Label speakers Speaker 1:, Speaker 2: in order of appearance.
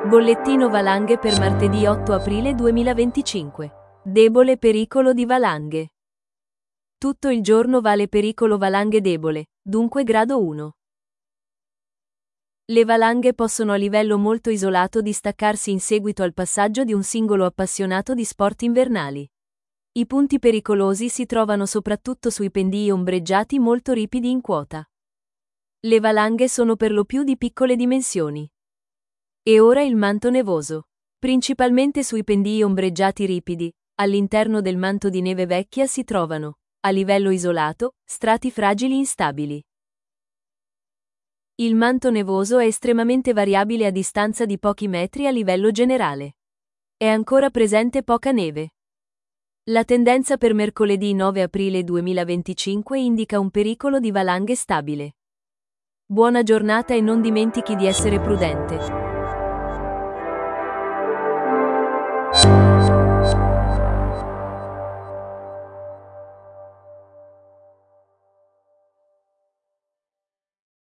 Speaker 1: Bollettino valanghe per martedì 8 aprile 2025. Debole pericolo di valanghe. Tutto il giorno vale pericolo valanghe debole, dunque grado 1. Le valanghe possono a livello molto isolato distaccarsi in seguito al passaggio di un singolo appassionato di sport invernali. I punti pericolosi si trovano soprattutto sui pendii ombreggiati molto ripidi in quota. Le valanghe sono per lo più di piccole dimensioni. E ora il manto nevoso. Principalmente sui pendii ombreggiati ripidi, all'interno del manto di neve vecchia si trovano, a livello isolato, strati fragili instabili. Il manto nevoso è estremamente variabile a distanza di pochi metri a livello generale. È ancora presente poca neve. La tendenza per mercoledì 9 aprile 2025 indica un pericolo di valanghe stabile. Buona giornata e non dimentichi di essere prudente.